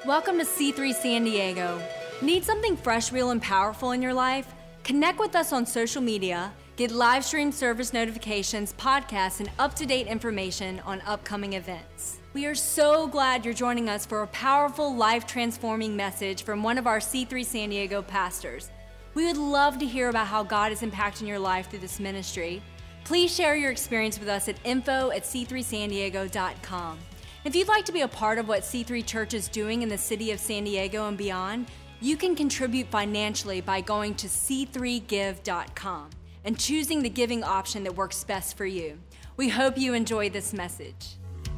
Welcome to C3 San Diego. Need something fresh, real, and powerful in your life? Connect with us on social media, get live stream service notifications, podcasts, and up-to-date information on upcoming events. We are so glad you're joining us for a powerful, life-transforming message from one of our C3 San Diego pastors. We would love to hear about how God is impacting your life through this ministry. Please share your experience with us at info@c3sandiego.com. If you'd like to be a part of what C3 Church is doing in the city of San Diego and beyond, you can contribute financially by going to c3give.com and choosing the giving option that works best for you. We hope you enjoy this message.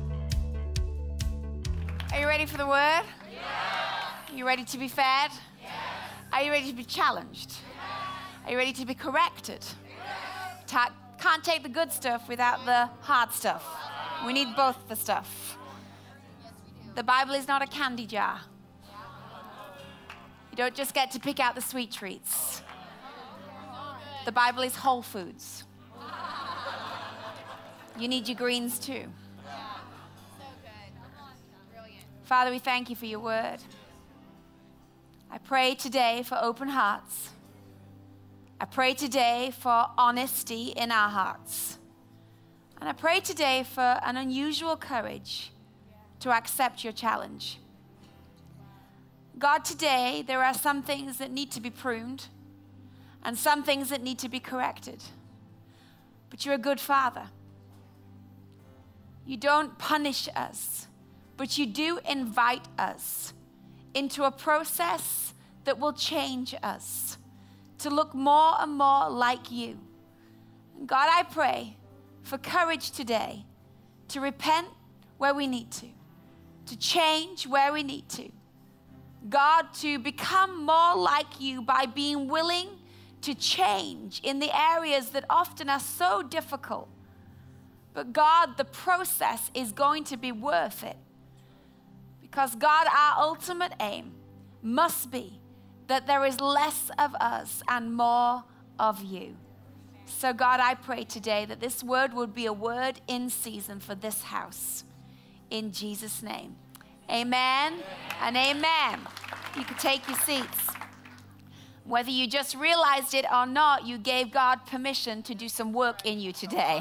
Are you ready for the word? Yes. Are you ready to be fed? Yes. Are you ready to be challenged? Yes. Are you ready to be corrected? Yes. Can't take the good stuff without the hard stuff. We need both the stuff. The Bible is not a candy jar. You don't just get to pick out the sweet treats. The Bible is whole foods. You need your greens too. Father, we thank you for your word. I pray today for open hearts. I pray today for honesty in our hearts. And I pray today for an unusual courage to accept your challenge. God, today there are some things that need to be pruned and some things that need to be corrected. But you're a good Father. You don't punish us, but you do invite us into a process that will change us to look more and more like you. And God, I pray for courage today to repent where we need to change where we need to. God, to become more like you by being willing to change in the areas that often are so difficult. But God, the process is going to be worth it. Because God, our ultimate aim must be that there is less of us and more of you. So God, I pray today that this word would be a word in season for this house. In Jesus' name. Amen and amen. You can take your seats. Whether you just realized it or not, you gave God permission to do some work in you today.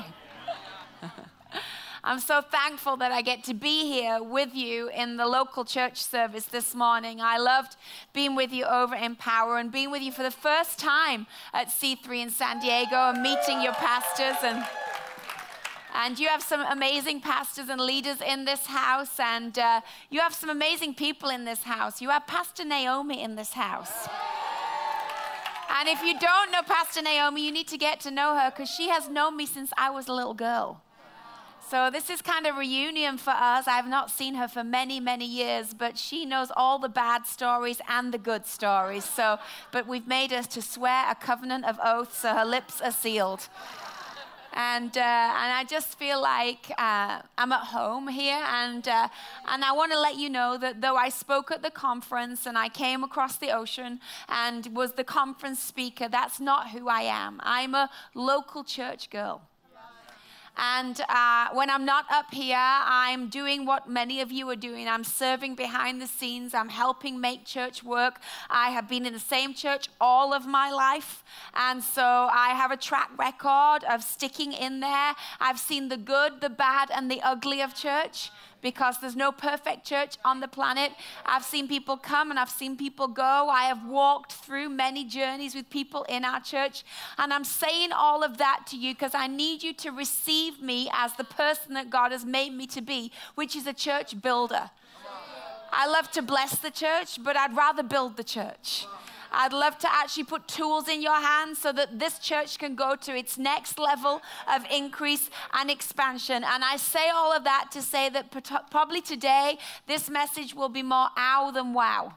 I'm so thankful that I get to be here with you in the local church service this morning. I loved being with you over in Power and being with you for the first time at C3 in San Diego and meeting your pastors. And you have some amazing pastors and leaders in this house, and you have some amazing people in this house. You have Pastor Naomi in this house. And if you don't know Pastor Naomi, you need to get to know her because she has known me since I was a little girl. So this is kind of a reunion for us. I have not seen her for many, many years, but she knows all the bad stories and the good stories. But we've made her to swear a covenant of oath, so her lips are sealed. And I just feel like I'm at home here, and I want to let you know that though I spoke at the conference and I came across the ocean and was the conference speaker, that's not who I am. I'm a local church girl. And when I'm not up here, I'm doing what many of you are doing. I'm serving behind the scenes. I'm helping make church work. I have been in the same church all of my life. And so I have a track record of sticking in there. I've seen the good, the bad, and the ugly of church, because there's no perfect church on the planet. I've seen people come and I've seen people go. I have walked through many journeys with people in our church. And I'm saying all of that to you because I need you to receive me as the person that God has made me to be, which is a church builder. I love to bless the church, but I'd rather build the church. I'd love to actually put tools in your hands so that this church can go to its next level of increase and expansion. And I say all of that to say that probably today, this message will be more ow than wow.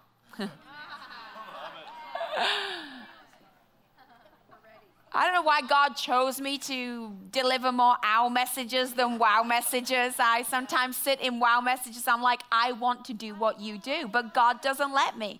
I don't know why God chose me to deliver more ow messages than wow messages. I sometimes sit in wow messages. I'm like, I want to do what you do, but God doesn't let me.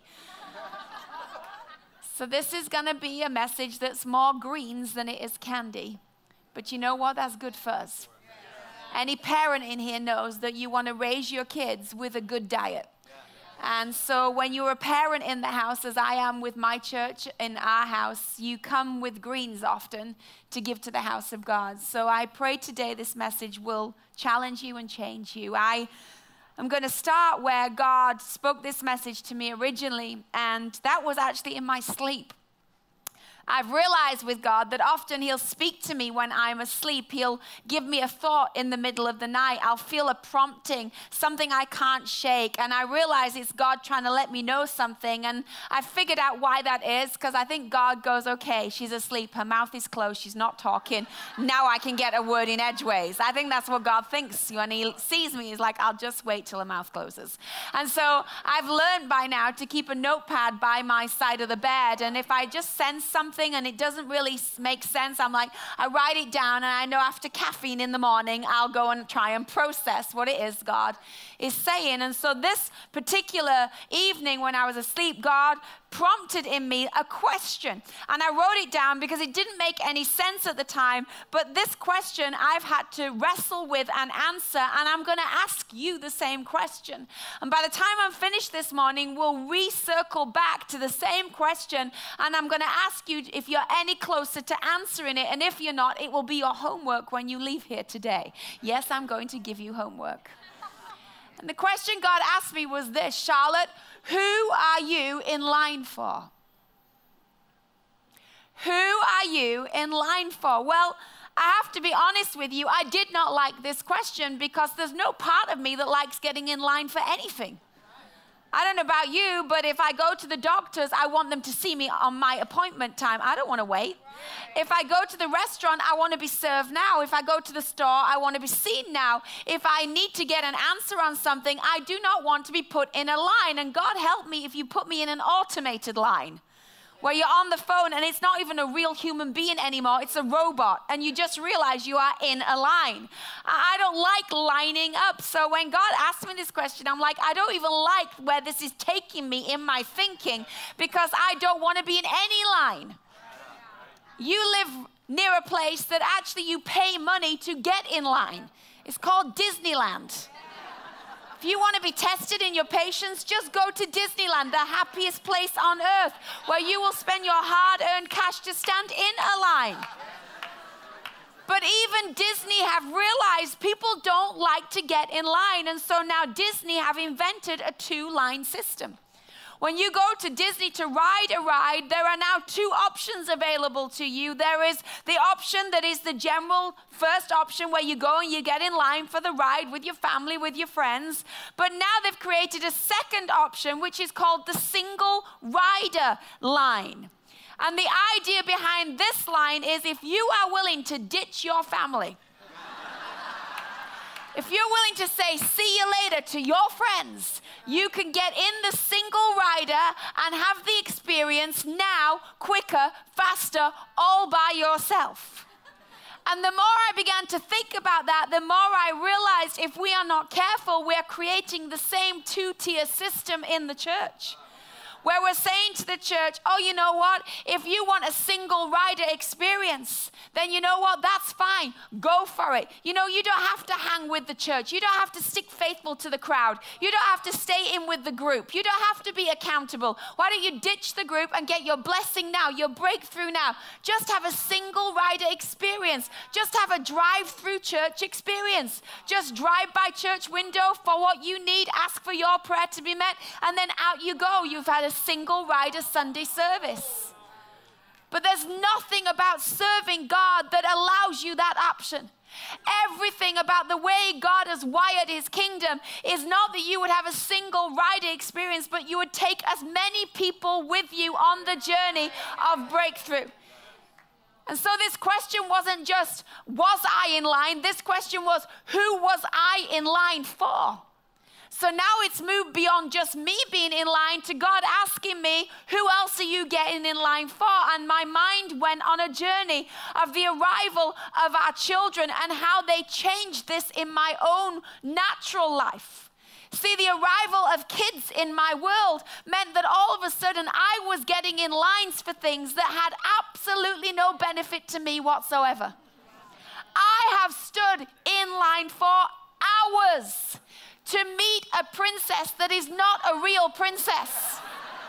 So this is going to be a message that's more greens than it is candy. But you know what? That's good for us. Any parent in here knows that you want to raise your kids with a good diet. And so when you're a parent in the house, as I am with my church in our house, you come with greens often to give to the house of God. So I pray today this message will challenge you and change you. I'm going to start where God spoke this message to me originally, and that was actually in my sleep. I've realized with God that often he'll speak to me when I'm asleep. He'll give me a thought in the middle of the night. I'll feel a prompting, something I can't shake. And I realize it's God trying to let me know something. And I figured out why that is, because I think God goes, okay, she's asleep. Her mouth is closed. She's not talking. Now I can get a word in edgeways. I think that's what God thinks when he sees me. He's like, I'll just wait till her mouth closes. And so I've learned by now to keep a notepad by my side of the bed. And if I just sense something and it doesn't really make sense, I'm like, I write it down, and I know after caffeine in the morning, I'll go and try and process what it is God is saying. And so this particular evening when I was asleep, God prompted in me a question. And I wrote it down because it didn't make any sense at the time. But this question I've had to wrestle with and answer, and I'm going to ask you the same question. And by the time I'm finished this morning, we'll recircle back to the same question, and I'm going to ask you if you're any closer to answering it. And if you're not, it will be your homework when you leave here today. Yes, I'm going to give you homework. And the question God asked me was this: Charlotte, who are you in line for? Who are you in line for? Well, I have to be honest with you, I did not like this question because there's no part of me that likes getting in line for anything. I don't know about you, but if I go to the doctors, I want them to see me on my appointment time. I don't want to wait. If I go to the restaurant, I want to be served now. If I go to the store, I want to be seen now. If I need to get an answer on something, I do not want to be put in a line. And God help me if you put me in an automated line, where you're on the phone and it's not even a real human being anymore, it's a robot, and you just realize you are in a line. I don't like lining up. So when God asked me this question, I'm like, I don't even like where this is taking me in my thinking, because I don't want to be in any line. You live near a place that actually you pay money to get in line. It's called Disneyland. If you want to be tested in your patience, just go to Disneyland, the happiest place on earth, where you will spend your hard-earned cash to stand in a line. But even Disney have realized people don't like to get in line, and so now Disney have invented a two-line system. When you go to Disney to ride a ride, there are now two options available to you. There is the option that is the general first option, where you go and you get in line for the ride with your family, with your friends. But now they've created a second option, which is called the single rider line. And the idea behind this line is, if you are willing to ditch your family, if you're willing to say, see you later to your friends, you can get in the single rider and have the experience now, quicker, faster, all by yourself. And the more I began to think about that, the more I realized if we are not careful, we're creating the same two-tier system in the church, where we're saying to the church, oh, you know what? If you want a single rider experience, then you know what? That's fine. Go for it. You know, you don't have to hang with the church. You don't have to stick faithful to the crowd. You don't have to stay in with the group. You don't have to be accountable. Why don't you ditch the group and get your blessing now, your breakthrough now? Just have a single rider experience. Just have a drive-through church experience. Just drive by church window for what you need, ask for your prayer to be met, and then out you go. You've had a single rider Sunday service. But there's nothing about serving God that allows you that option. Everything about the way God has wired his kingdom is not that you would have a single rider experience, but you would take as many people with you on the journey of breakthrough. And so this question wasn't just, was I in line? This question was, who was I in line for? So now it's moved beyond just me being in line to God asking me, who else are you getting in line for? And my mind went on a journey of the arrival of our children and how they changed this in my own natural life. See, the arrival of kids in my world meant that all of a sudden I was getting in lines for things that had absolutely no benefit to me whatsoever. I have stood in line for hours to meet a princess that is not a real princess.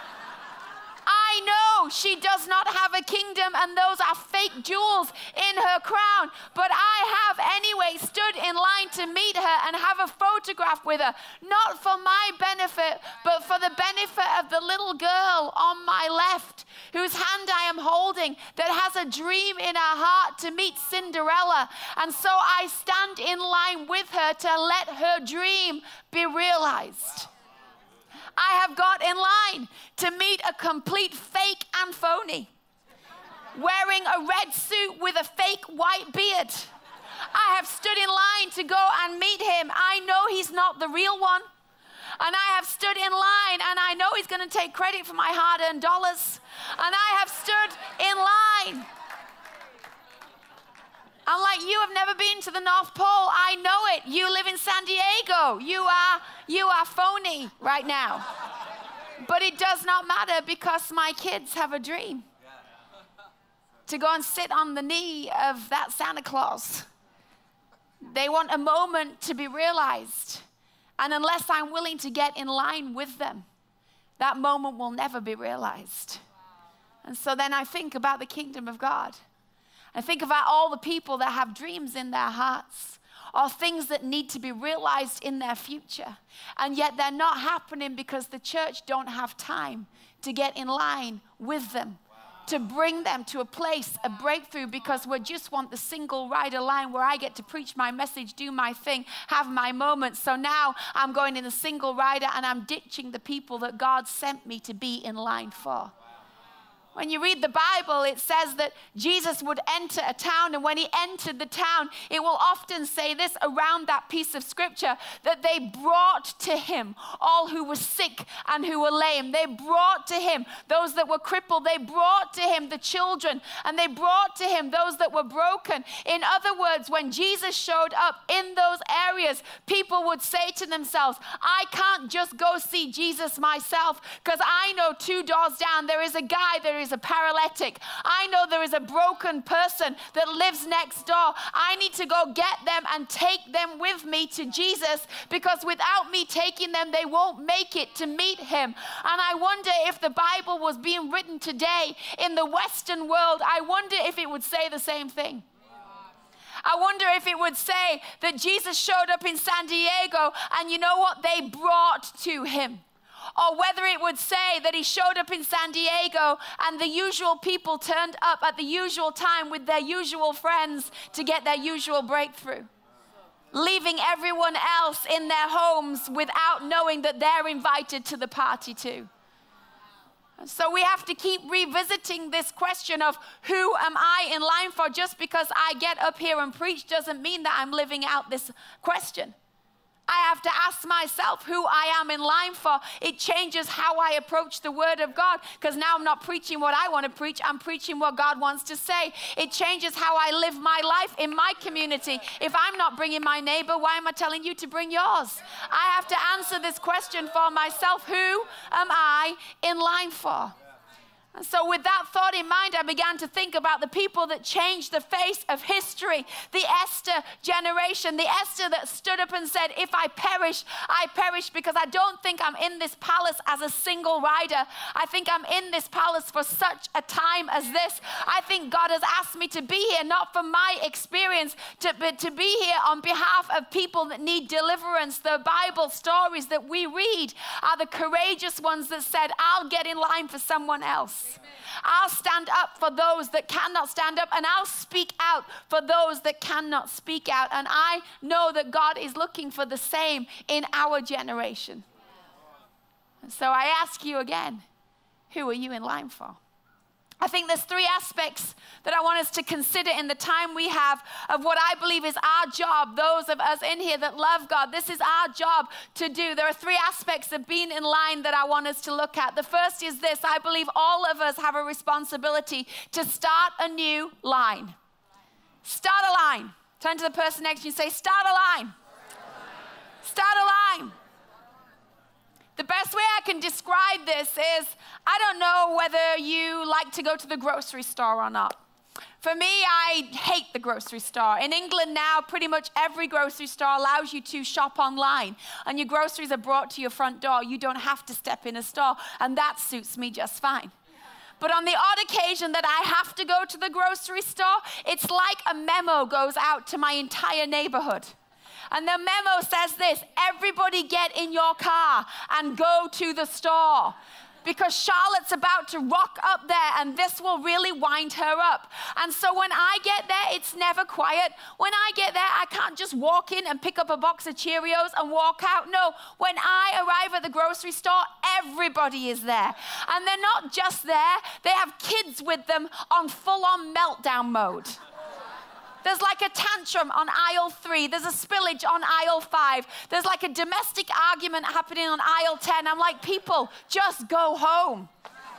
I know she does not have a kingdom and those are fake jewels in her crown, but I have anyway stood in line to meet her and have a photograph with her, not for my benefit, but for the benefit of the little girl on my left, whose hand I am holding, that has a dream in her heart to meet Cinderella. And so I stand in line with her to let her dream be realized. I have got in line to meet a complete fake and phony, wearing a red suit with a fake white beard. I have stood in line to go and meet him. I know he's not the real one. And I have stood in line, and I know he's going to take credit for my hard-earned dollars. And I have stood in line. I'm like, you have never been to the North Pole. I know it. You live in San Diego. You are phony right now. But it does not matter because my kids have a dream to go and sit on the knee of that Santa Claus. They want a moment to be realized. And unless I'm willing to get in line with them, that moment will never be realized. And so then I think about the kingdom of God. I think about all the people that have dreams in their hearts or things that need to be realized in their future. And yet they're not happening because the church don't have time to get in line with them, to bring them to a place, a breakthrough, because we just want the single rider line where I get to preach my message, do my thing, have my moments. So now I'm going in a single rider and I'm ditching the people that God sent me to be in line for. When you read the Bible, it says that Jesus would enter a town, and when he entered the town, it will often say this around that piece of scripture, that they brought to him all who were sick and who were lame. They brought to him those that were crippled. They brought to him the children, and they brought to him those that were broken. In other words, when Jesus showed up in those areas, people would say to themselves, I can't just go see Jesus myself, because I know 2 doors down there is a guy, there is a paralytic. I know there is a broken person that lives next door. I need to go get them and take them with me to Jesus, because without me taking them, they won't make it to meet him. And I wonder if the Bible was being written today in the Western world, I wonder if it would say the same thing. I wonder if it would say that Jesus showed up in San Diego and you know what? They brought to him. Or whether it would say that he showed up in San Diego and the usual people turned up at the usual time with their usual friends to get their usual breakthrough, leaving everyone else in their homes without knowing that they're invited to the party too. So we have to keep revisiting this question of who am I in line for? Just because I get up here and preach doesn't mean that I'm living out this question. I have to ask myself who I am in line for. It changes how I approach the Word of God, because now I'm not preaching what I want to preach, I'm preaching what God wants to say. It changes how I live my life in my community. If I'm not bringing my neighbor, why am I telling you to bring yours? I have to answer this question for myself. Who am I in line for? And so with that thought in mind, I began to think about the people that changed the face of history. The Esther generation, the Esther that stood up and said, if I perish because I don't think I'm in this palace as a single rider. I think I'm in this palace for such a time as this. I think God has asked me to be here, not for my experience, but to be here on behalf of people that need deliverance. The Bible stories that we read are the courageous ones that said, I'll get in line for someone else. I'll stand up for those that cannot stand up, and I'll speak out for those that cannot speak out. And I know that God is looking for the same in our generation. And so I ask you again, who are you in line for? I think there's 3 aspects that I want us to consider in the time we have of what I believe is our job, those of us in here that love God. This is our job to do. There are 3 aspects of being in line that I want us to look at. The first is this: I believe all of us have a responsibility to start a new line. Start a line. Turn to the person next to you and say, start a line. Start a line. The best way I can describe this is, I don't know whether you like to go to the grocery store or not, For me, I hate the grocery store. In England now, pretty much every grocery store allows you to shop online, and your groceries are brought to your front door. You don't have to step in a store, and that suits me just fine. But on the odd occasion that I have to go to the grocery store, it's like a memo goes out to my entire neighborhood. And the memo says this: everybody get in your car and go to the store, because Charlotte's about to rock up there and this will really wind her up. And so when I get there, it's never quiet. When I get there, I can't just walk in and pick up a box of Cheerios and walk out. No, when I arrive at the grocery store, everybody is there. And they're not just there, they have kids with them on full-on meltdown mode. There's like a tantrum on aisle 3. There's a spillage on aisle 5. There's like a domestic argument happening on aisle 10. I'm like, people, just go home.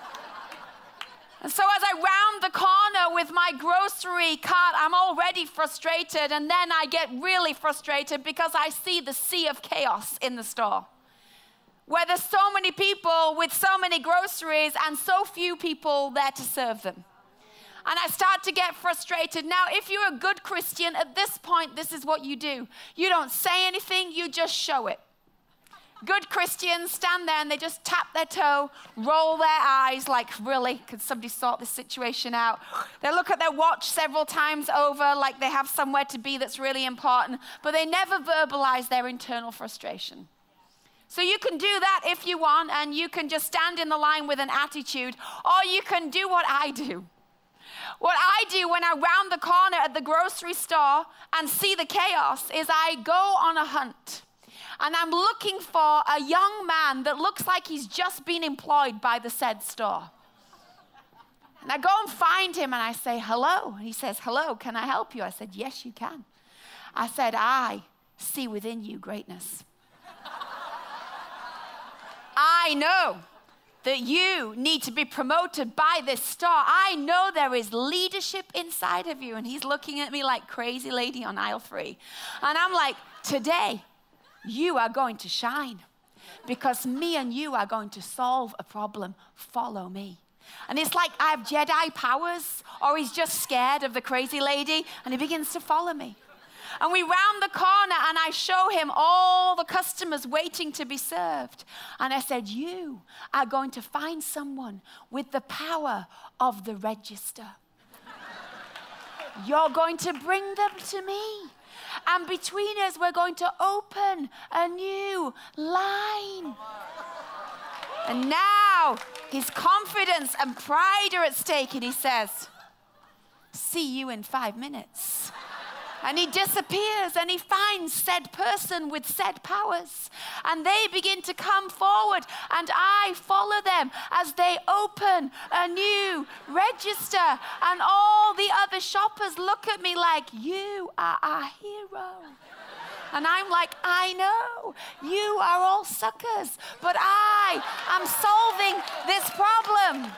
And so as I round the corner with my grocery cart, I'm already frustrated. And then I get really frustrated because I see the sea of chaos in the store, where there's so many people with so many groceries and so few people there to serve them. And I start to get frustrated. Now, if you're a good Christian, at this point, this is what you do. You don't say anything, you just show it. Good Christians stand there and they just tap their toe, roll their eyes like, really, could somebody sort this situation out? They look at their watch several times over like they have somewhere to be that's really important, but they never verbalize their internal frustration. So you can do that if you want, and you can just stand in the line with an attitude, or you can do what I do. What I do when I round the corner at the grocery store and see the chaos is I go on a hunt. And I'm looking for a young man that looks like he's just been employed by the said store. And I go and find him and I say, hello. And he says, hello, can I help you? I said, yes, you can. I said, I see within you greatness. I know that you need to be promoted by this store. I know there is leadership inside of you. And he's looking at me like crazy lady on aisle 3. And I'm like, today, you are going to shine, because me and you are going to solve a problem. Follow me. And it's like I have Jedi powers, or he's just scared of the crazy lady and he begins to follow me. And we round the corner and I show him all the customers waiting to be served. And I said, you are going to find someone with the power of the register. You're going to bring them to me. And between us, we're going to open a new line. And now his confidence and pride are at stake. And he says, see you in 5 minutes. And he disappears and he finds said person with said powers. And they begin to come forward and I follow them as they open a new register. And all the other shoppers look at me like, you are our hero. And I'm like, I know, you are all suckers, but I am solving this problem.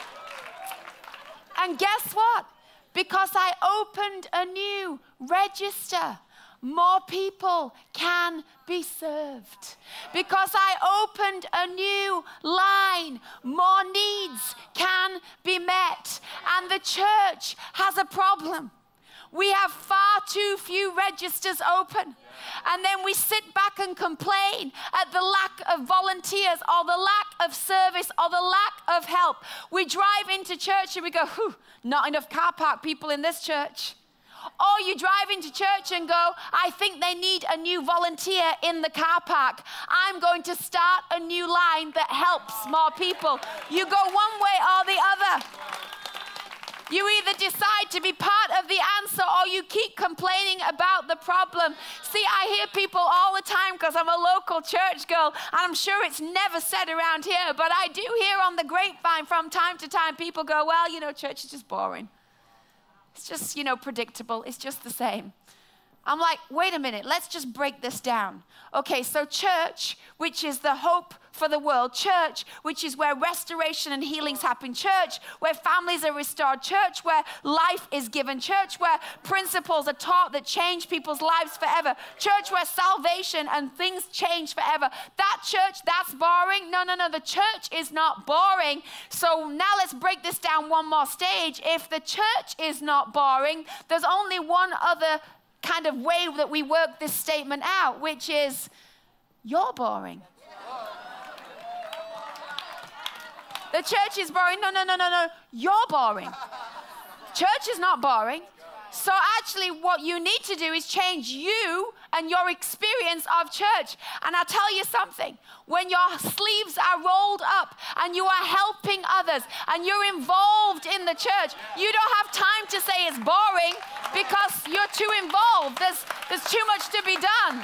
And guess what? Because I opened a new register, more people can be served. Because I opened a new line, more needs can be met. And the church has a problem. We have far too few registers open. And then we sit back and complain at the lack of volunteers or the lack of service or the lack of help. We drive into church and we go, not enough car park people in this church. Or you drive into church and go, I think they need a new volunteer in the car park. I'm going to start a new line that helps more people. You go one way or the other. You either decide to be part of the answer or you keep complaining about the problem. See, I hear people all the time because I'm a local church girl, and I'm sure it's never said around here, but I do hear on the grapevine from time to time people go, well, church is just boring. It's just, predictable. It's just the same. I'm like, wait a minute, let's just break this down. Okay, so church, which is the hope for the world, church, which is where restoration and healings happen, church, where families are restored, church, where life is given, church, where principles are taught that change people's lives forever, church, where salvation and things change forever. That church, that's boring. No, the church is not boring. So now let's break this down one more stage. If the church is not boring, there's only one other kind of way that we work this statement out, which is, you're boring. The church is boring. No. You're boring. Church is not boring. So actually what you need to do is change you and your experience of church. And I'll tell you something. When your sleeves are rolled up and you are helping others and you're involved in the church, you don't have time to say it's boring because you're too involved. There's too much to be done.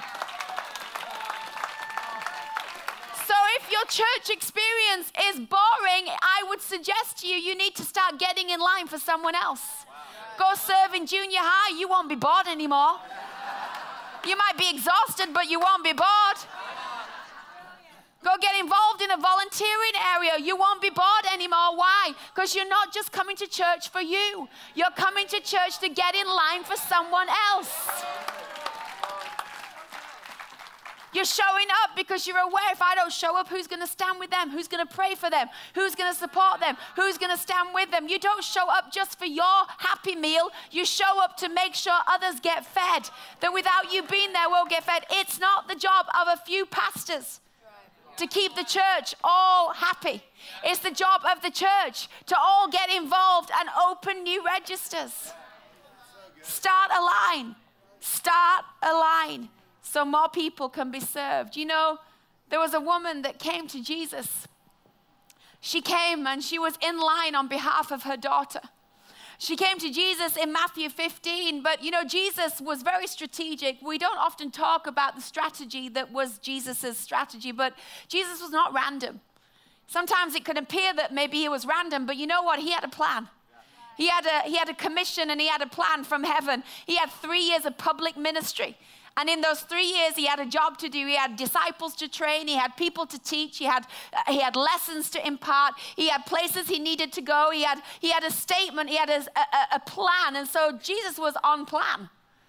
So if your church experience is boring, I would suggest to you, you need to start getting in line for someone else. Go serve in junior high, you won't be bored anymore. You might be exhausted, but you won't be bored. Go get involved in a volunteering area. You won't be bored anymore. Why? Because you're not just coming to church for you. You're coming to church to get in line for someone else. You're showing up because you're aware if I don't show up, who's going to stand with them? Who's going to pray for them? Who's going to support them? Who's going to stand with them? You don't show up just for your happy meal. You show up to make sure others get fed. That without you being there, won't get fed. It's not the job of a few pastors to keep the church all happy. It's the job of the church to all get involved and open new registers. Start a line. Start a line. So more people can be served. You know, there was a woman that came to Jesus. She came and she was in line on behalf of her daughter. She came to Jesus in Matthew 15, but you know, Jesus was very strategic. We don't often talk about the strategy that was Jesus's strategy, but Jesus was not random. Sometimes it could appear that maybe he was random, but you know what? He had a plan. He had a commission and he had a plan from heaven. He had 3 years of public ministry. And in those 3 years, he had a job to do. He had disciples to train. He had people to teach. He had lessons to impart. He had places he needed to go. He had a statement. He had a plan. And so Jesus was on plan.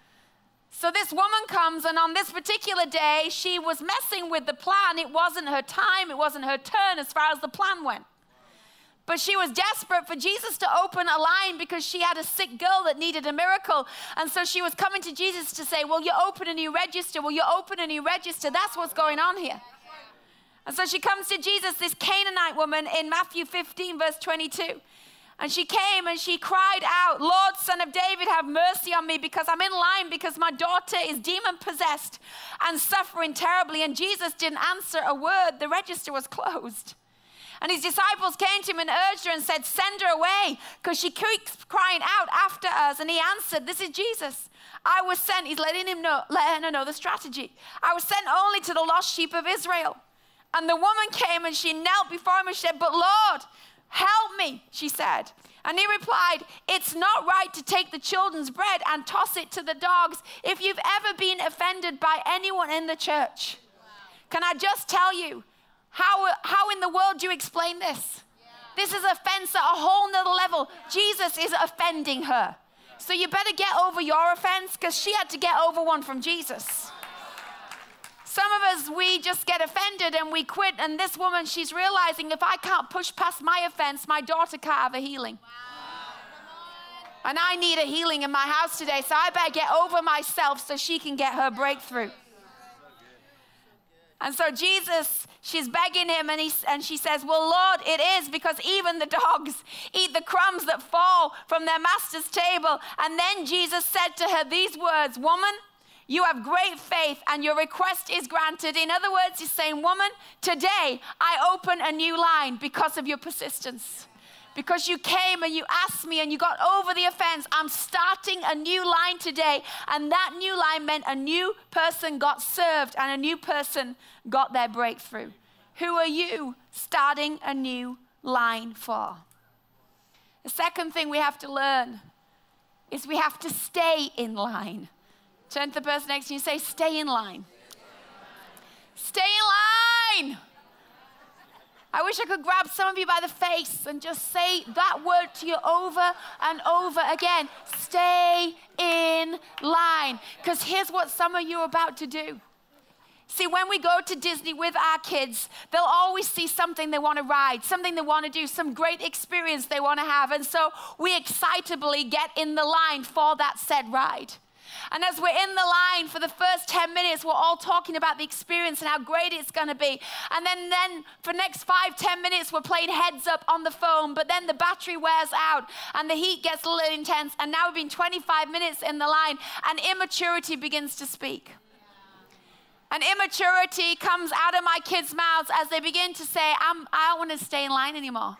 So this woman comes, and on this particular day, she was messing with the plan. It wasn't her time. It wasn't her turn as far as the plan went. But she was desperate for Jesus to open a line because she had a sick girl that needed a miracle. And so she was coming to Jesus to say, will you open a new register? Will you open a new register? That's what's going on here. And so she comes to Jesus, this Canaanite woman in Matthew 15, verse 22. And she came and she cried out, Lord, Son of David, have mercy on me because I'm in line because my daughter is demon-possessed and suffering terribly. And Jesus didn't answer a word. The register was closed. And his disciples came to him and urged her and said, send her away because she keeps crying out after us. And he answered, this is Jesus. I was sent, he's letting her know the strategy. I was sent only to the lost sheep of Israel. And the woman came and she knelt before him and she said, but Lord, help me, she said. And he replied, it's not right to take the children's bread and toss it to the dogs. If you've ever been offended by anyone in the church, can I just tell you, how in the world do you explain this? This is offense at a whole nother level. Jesus is offending her. So you better get over your offense because she had to get over one from Jesus. Some of us, we just get offended and we quit. And this woman, she's realizing if I can't push past my offense, my daughter can't have a healing. And I need a healing in my house today. So I better get over myself so she can get her breakthrough. And so Jesus, she's begging him and she says, well, Lord, it is because even the dogs eat the crumbs that fall from their master's table. And then Jesus said to her these words, woman, you have great faith and your request is granted. In other words, he's saying, woman, today I open a new line because of your persistence. Because you came and you asked me and you got over the offense, I'm starting a new line today. And that new line meant a new person got served and a new person got their breakthrough. Who are you starting a new line for? The second thing we have to learn is we have to stay in line Turn to the person next to you and say, stay in line. Stay in line. I wish I could grab some of you by the face and just say that word to you over and over again. Stay in line. Because here's what some of you are about to do. See, when we go to Disney with our kids, they'll always see something they want to ride, something they want to do, some great experience they want to have. And so we excitably get in the line for that said ride. And as we're in the line for the first 10 minutes, we're all talking about the experience and how great it's going to be. And then for the next 5-10 minutes, we're playing heads up on the phone. But then the battery wears out and the heat gets a little intense. And now we've been 25 minutes in the line and immaturity begins to speak. And immaturity comes out of my kids' mouths as they begin to say, I don't want to stay in line anymore.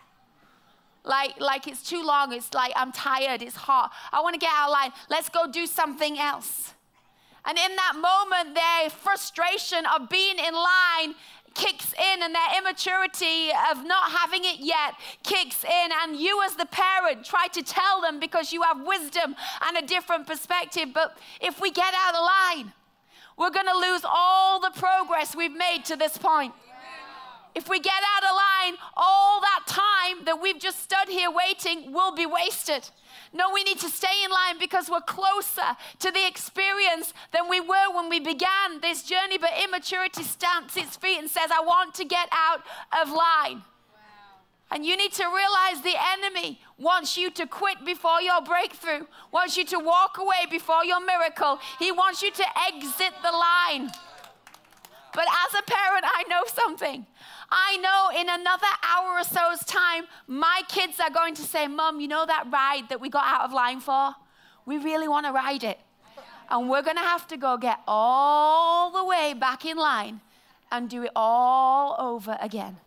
Like it's too long. It's like I'm tired. It's hot. I want to get out of line. Let's go do something else. And in that moment, their frustration of being in line kicks in, and their immaturity of not having it yet kicks in. And you as the parent try to tell them because you have wisdom and a different perspective. But if we get out of line, we're going to lose all the progress we've made to this point. If we get out of line, all that time that we've just stood here waiting will be wasted. No, we need to stay in line because we're closer to the experience than we were when we began this journey. But immaturity stamps its feet and says, I want to get out of line. And you need to realize the enemy wants you to quit before your breakthrough, wants you to walk away before your miracle. He wants you to exit the line. But as a parent, I know something. I know in another hour or so's time, my kids are going to say, Mom, you know that ride that we got out of line for? We really want to ride it. And we're going to have to go get all the way back in line and do it all over again.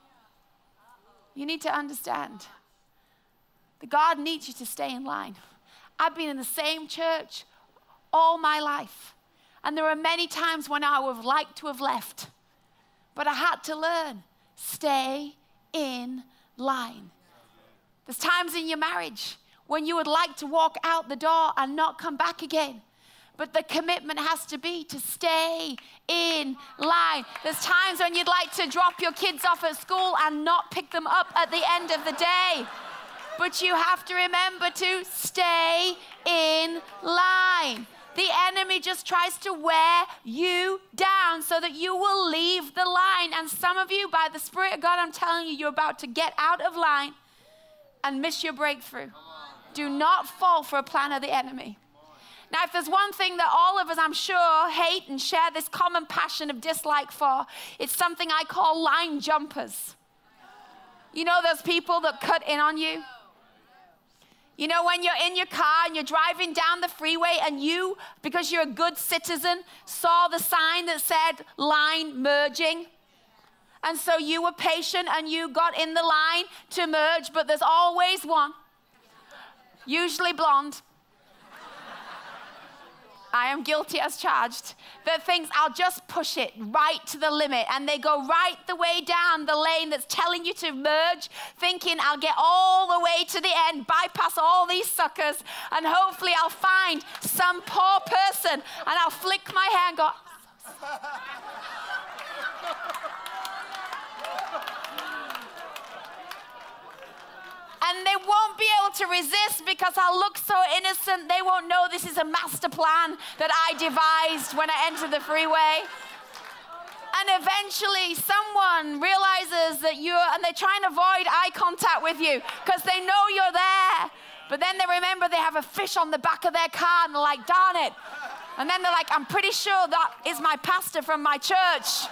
You need to understand that God needs you to stay in line. I've been in the same church all my life. And there are many times when I would have liked to have left. But I had to learn, stay in line. There's times in your marriage when you would like to walk out the door and not come back again. But the commitment has to be to stay in line. There's times when you'd like to drop your kids off at school and not pick them up at the end of the day. But you have to remember to stay in line. The enemy just tries to wear you down so that you will leave the line. And some of you, by the Spirit of God, I'm telling you, you're about to get out of line and miss your breakthrough. Do not fall for a plan of the enemy. Now, if there's one thing that all of us, I'm sure, hate and share this common passion of dislike for, it's something I call line jumpers. You know those people that cut in on you? You know, when you're in your car and you're driving down the freeway and you, because you're a good citizen, saw the sign that said line merging. And so you were patient and you got in the line to merge, but there's always one, usually blonde. I am guilty as charged. That thinks I'll just push it right to the limit, and they go right the way down the lane that's telling you to merge, thinking I'll get all the way to the end, bypass all these suckers, and hopefully I'll find some poor person, and I'll flick my hair and go. And they won't be able to resist because I'll look so innocent. They won't know this is a master plan that I devised when I enter the freeway. And eventually someone realizes that and they try and avoid eye contact with you because they know you're there. But then they remember they have a fish on the back of their car and they're like, darn it. And then they're like, I'm pretty sure that is my pastor from my church.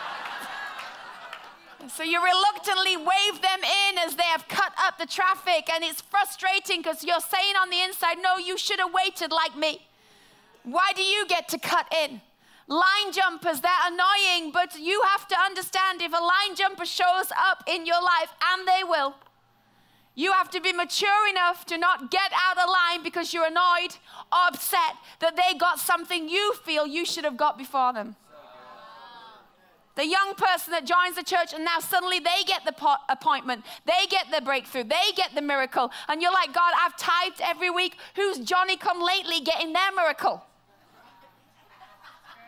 So you reluctantly wave them in as they have cut up the traffic, and it's frustrating because you're saying on the inside, no, you should have waited like me. Why do you get to cut in? Line jumpers, they're annoying, but you have to understand if a line jumper shows up in your life, and they will, you have to be mature enough to not get out of line because you're annoyed or upset that they got something you feel you should have got before them. The young person that joins the church and now suddenly they get the appointment, they get the breakthrough, they get the miracle. And you're like, God, I've tithed every week. Who's Johnny come lately getting their miracle?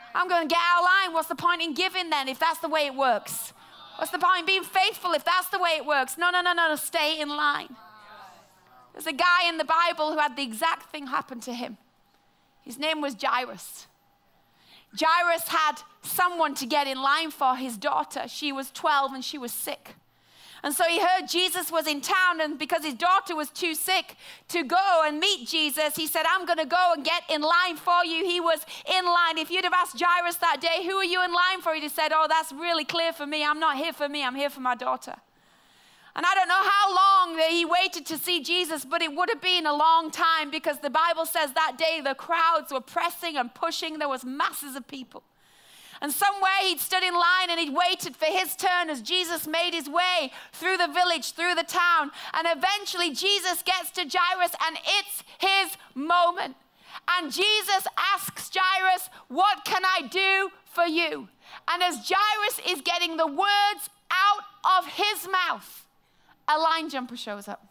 I'm going to get out of line. What's the point in giving then if that's the way it works? What's the point in being faithful if that's the way it works? No, stay in line. There's a guy in the Bible who had the exact thing happen to him. His name was Jairus. Jairus had someone to get in line for his daughter. She was 12 and she was sick. And so he heard Jesus was in town, and because his daughter was too sick to go and meet Jesus, he said, I'm going to go and get in line for you. He was in line. If you'd have asked Jairus that day, who are you in line for? He'd have said, oh, that's really clear for me. I'm not here for me. I'm here for my daughter. And I don't know how long that he waited to see Jesus, but it would have been a long time, because the Bible says that day the crowds were pressing and pushing. There was masses of people. And somewhere he'd stood in line and he'd waited for his turn as Jesus made his way through the village, through the town. And eventually Jesus gets to Jairus and it's his moment. And Jesus asks Jairus, what can I do for you? And as Jairus is getting the words out of his mouth, a line jumper shows up.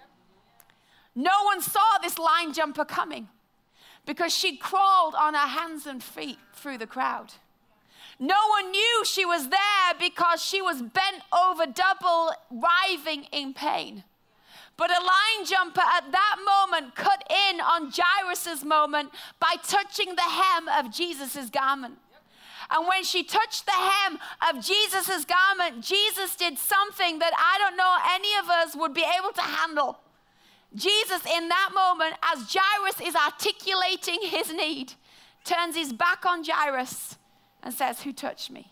No one saw this line jumper coming because she crawled on her hands and feet through the crowd. No one knew she was there because she was bent over double, writhing in pain. But a line jumper at that moment cut in on Jairus' moment by touching the hem of Jesus' garment. And when she touched the hem of Jesus' garment, Jesus did something that I don't know any of us would be able to handle. Jesus, in that moment, as Jairus is articulating his need, turns his back on Jairus and says, who touched me?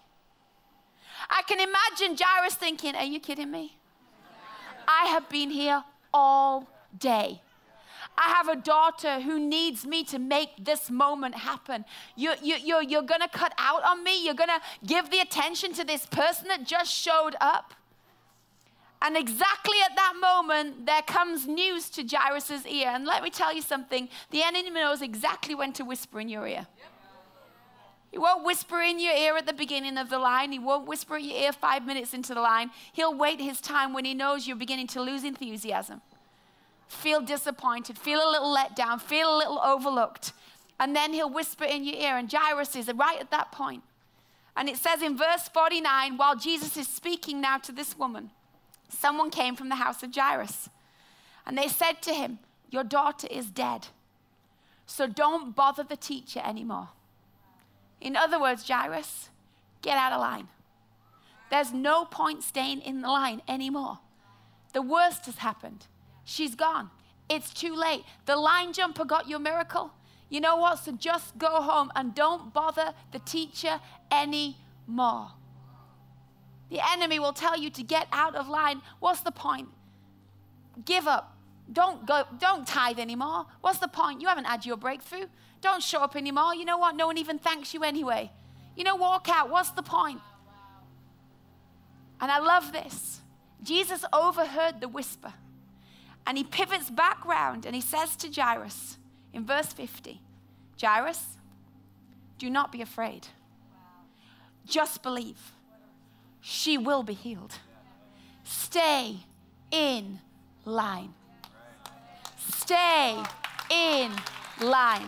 I can imagine Jairus thinking, are you kidding me? I have been here all day. I have a daughter who needs me to make this moment happen. You're going to cut out on me? You're going to give the attention to this person that just showed up? And exactly at that moment, there comes news to Jairus' ear. And let me tell you something. The enemy knows exactly when to whisper in your ear. He won't whisper in your ear at the beginning of the line. He won't whisper in your ear 5 minutes into the line. He'll wait his time when he knows you're beginning to lose enthusiasm, feel disappointed, feel a little let down, feel a little overlooked. And then he'll whisper in your ear. And Jairus is right at that point. And it says in verse 49, while Jesus is speaking now to this woman, someone came from the house of Jairus. And they said to him, your daughter is dead, so don't bother the teacher anymore. In other words, Jairus, get out of line. There's no point staying in the line anymore. The worst has happened. She's gone. It's too late. The line jumper got your miracle. You know what? So just go home and don't bother the teacher anymore. The enemy will tell you to get out of line. What's the point? Give up. Don't tithe anymore. What's the point? You haven't had your breakthrough. Don't show up anymore. You know what? No one even thanks you anyway. Walk out. What's the point? And I love this. Jesus overheard the whisper. And he pivots back round and he says to Jairus in verse 50, Jairus, do not be afraid. Just believe. She will be healed. Stay in line. Stay in line.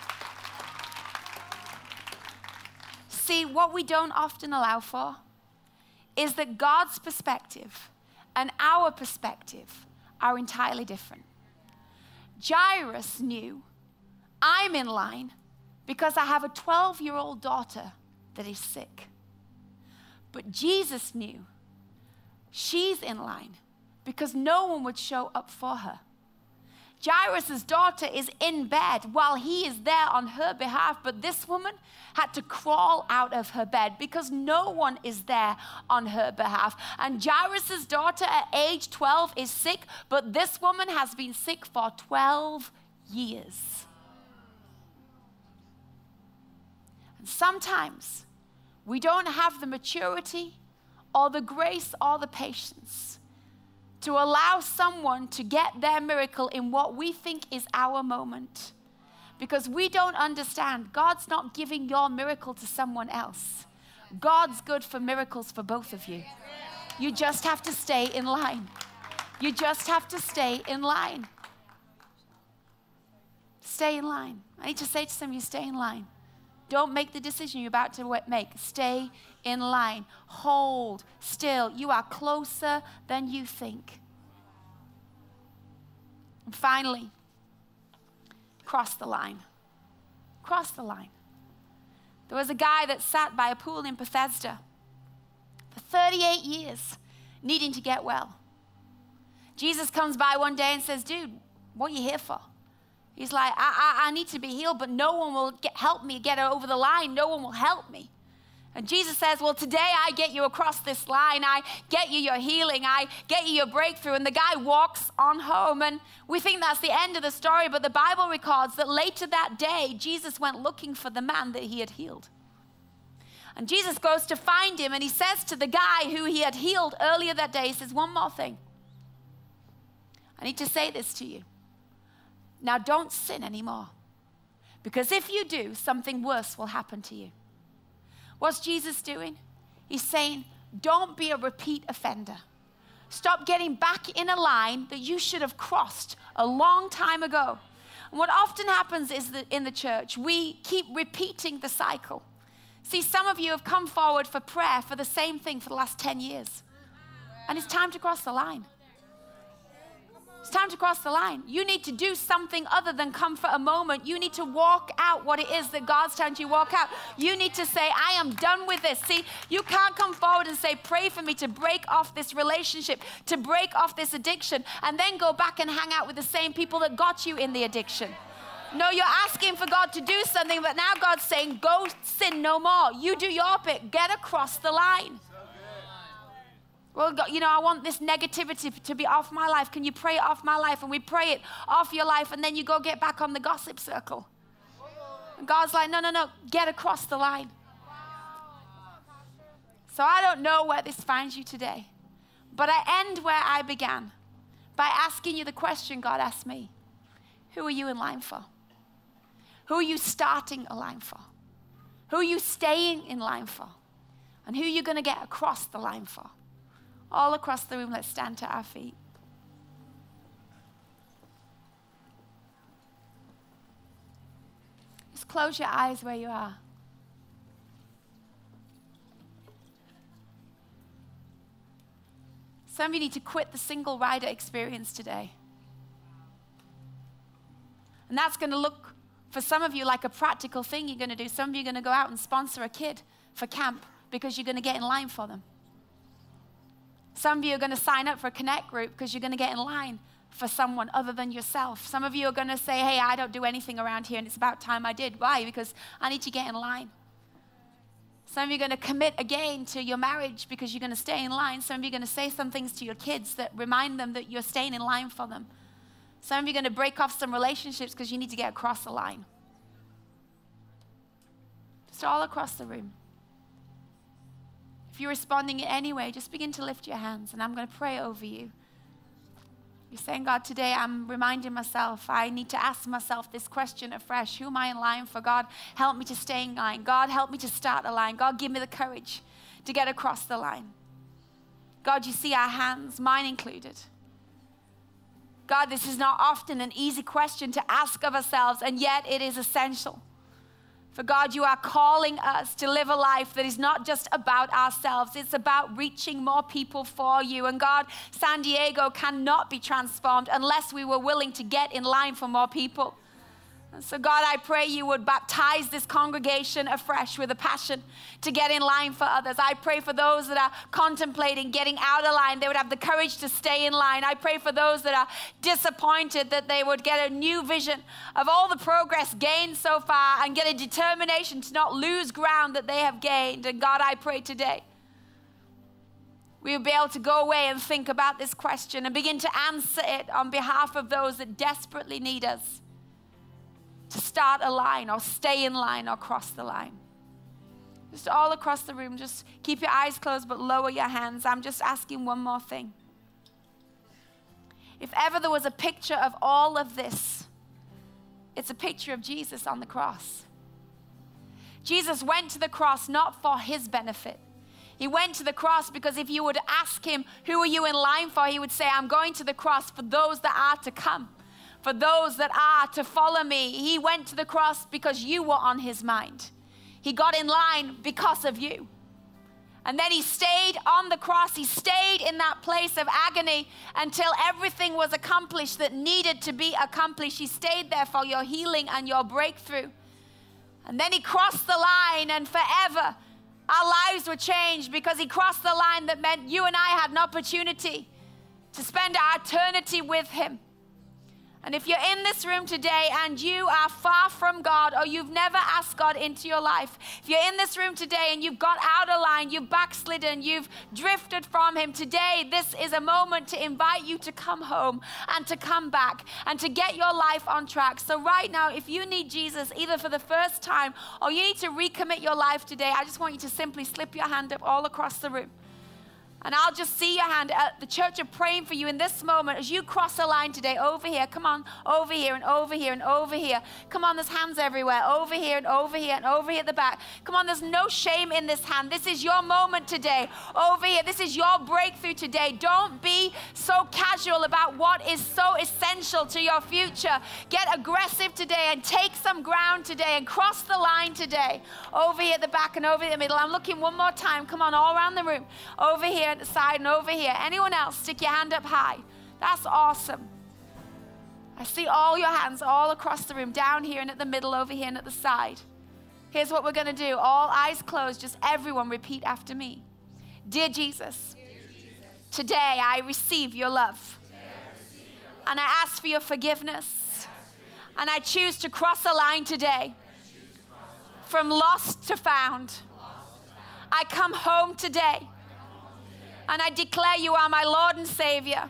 See, what we don't often allow for is that God's perspective and our perspective are entirely different. Jairus knew, I'm in line because I have a 12-year-old daughter that is sick. But Jesus knew, she's in line because no one would show up for her. Jairus' daughter is in bed while he is there on her behalf, but this woman had to crawl out of her bed because no one is there on her behalf. And Jairus' daughter at age 12 is sick, but this woman has been sick for 12 years. And sometimes we don't have the maturity or the grace or the patience to allow someone to get their miracle in what we think is our moment. Because we don't understand, God's not giving your miracle to someone else. God's good for miracles for both of you. You just have to stay in line. You just have to stay in line. Stay in line. I need to say to some of you, stay in line. Don't make the decision you're about to make. Stay in line. Hold still. You are closer than you think. And finally, cross the line. Cross the line. There was a guy that sat by a pool in Bethesda for 38 years, needing to get well. Jesus comes by one day and says, dude, what are you here for? He's like, I need to be healed, but no one will help me get over the line. No one will help me. And Jesus says, well, today I get you across this line. I get you your healing. I get you your breakthrough. And the guy walks on home. And we think that's the end of the story. But the Bible records that later that day, Jesus went looking for the man that he had healed. And Jesus goes to find him. And he says to the guy who he had healed earlier that day, he says, one more thing. I need to say this to you. Now don't sin anymore. Because if you do, something worse will happen to you. What's Jesus doing? He's saying, don't be a repeat offender. Stop getting back in a line that you should have crossed a long time ago. And what often happens is that in the church, we keep repeating the cycle. See, some of you have come forward for prayer for the same thing for the last 10 years. And it's time to cross the line. It's time to cross the line. You need to do something other than come for a moment. You need to walk out what it is that God's telling you to walk out. You need to say, I am done with this. See, you can't come forward and say, pray for me to break off this relationship, to break off this addiction, and then go back and hang out with the same people that got you in the addiction. No, you're asking for God to do something, but now God's saying, go sin no more. You do your bit. Get across the line. Well, God, I want this negativity to be off my life. Can you pray it off my life? And we pray it off your life, and then you go get back on the gossip circle. And God's like, no, get across the line. So I don't know where this finds you today, but I end where I began by asking you the question God asked me. Who are you in line for? Who are you starting a line for? Who are you staying in line for? And who are you going to get across the line for? All across the room, let's stand to our feet. Just close your eyes where you are. Some of you need to quit the single rider experience today. And that's going to look, for some of you, like a practical thing you're going to do. Some of you are going to go out and sponsor a kid for camp because you're going to get in line for them. Some of you are going to sign up for a connect group because you're going to get in line for someone other than yourself. Some of you are going to say, hey, I don't do anything around here and it's about time I did. Why? Because I need to get in line. Some of you are going to commit again to your marriage because you're going to stay in line. Some of you are going to say some things to your kids that remind them that you're staying in line for them. Some of you are going to break off some relationships because you need to get across the line. Just all across the room. If you're responding in any way, just begin to lift your hands and I'm going to pray over you. You're saying, God, today I'm reminding myself, I need to ask myself this question afresh. Who am I in line for? God, help me to stay in line. God, help me to start a line. God, give me the courage to get across the line. God, you see our hands, mine included. God, this is not often an easy question to ask of ourselves, and yet it is essential. For God, you are calling us to live a life that is not just about ourselves. It's about reaching more people for you. And God, San Diego cannot be transformed unless we were willing to get in line for more people. And so God, I pray you would baptize this congregation afresh with a passion to get in line for others. I pray for those that are contemplating getting out of line, they would have the courage to stay in line. I pray for those that are disappointed that they would get a new vision of all the progress gained so far and get a determination to not lose ground that they have gained. And God, I pray today we will be able to go away and think about this question and begin to answer it on behalf of those that desperately need us to start a line or stay in line or cross the line. Just all across the room, just keep your eyes closed but lower your hands. I'm just asking one more thing. If ever there was a picture of all of this, it's a picture of Jesus on the cross. Jesus went to the cross not for his benefit. He went to the cross because if you would ask him, who are you in line for? He would say, I'm going to the cross for those that are to come. For those that are to follow me. He went to the cross because you were on his mind. He got in line because of you. And then he stayed on the cross. He stayed in that place of agony until everything was accomplished that needed to be accomplished. He stayed there for your healing and your breakthrough. And then he crossed the line, and forever our lives were changed because he crossed the line that meant you and I had an opportunity to spend our eternity with him. And if you're in this room today and you are far from God, or you've never asked God into your life, if you're in this room today and you've got out of line, you've backslidden, you've drifted from him, today this is a moment to invite you to come home and to come back and to get your life on track. So right now, if you need Jesus either for the first time or you need to recommit your life today, I just want you to simply slip your hand up all across the room. And I'll just see your hand. The church are praying for you in this moment as you cross the line today. Over here, come on, over here and over here and over here. Come on, there's hands everywhere. Over here and over here and over here at the back. Come on, there's no shame in this hand. This is your moment today. Over here, this is your breakthrough today. Don't be so casual about what is so essential to your future. Get aggressive today and take some ground today and cross the line today. Over here at the back and over in the middle. I'm looking one more time. Come on, all around the room. Over here at the side and over here. Anyone else? Stick your hand up high. That's awesome. I see all your hands all across the room, down here and at the middle, over here and at the side. Here's what we're going to do. All eyes closed, just everyone repeat after me. Dear Jesus, today I receive your love. And I ask for your forgiveness. And I choose to cross a line today from lost to found. I come home today. And I declare you are my Lord and Savior.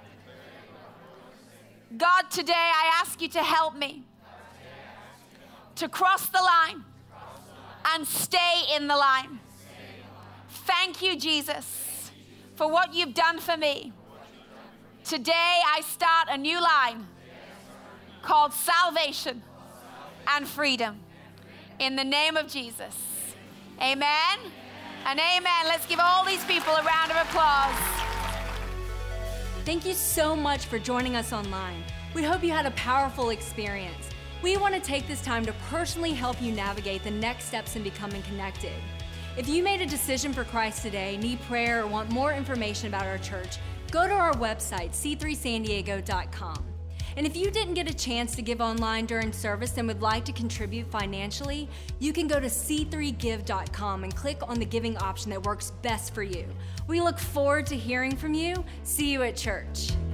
God, today I ask you to help me to cross the line and stay in the line. Thank you, Jesus, for what you've done for me. Today I start a new line called salvation and freedom. In the name of Jesus. Amen. And amen. Let's give all these people a round of applause. Thank you so much for joining us online. We hope you had a powerful experience. We want to take this time to personally help you navigate the next steps in becoming connected. If you made a decision for Christ today, need prayer, or want more information about our church, go to our website, c3sandiego.com. And if you didn't get a chance to give online during service and would like to contribute financially, you can go to c3give.com and click on the giving option that works best for you. We look forward to hearing from you. See you at church.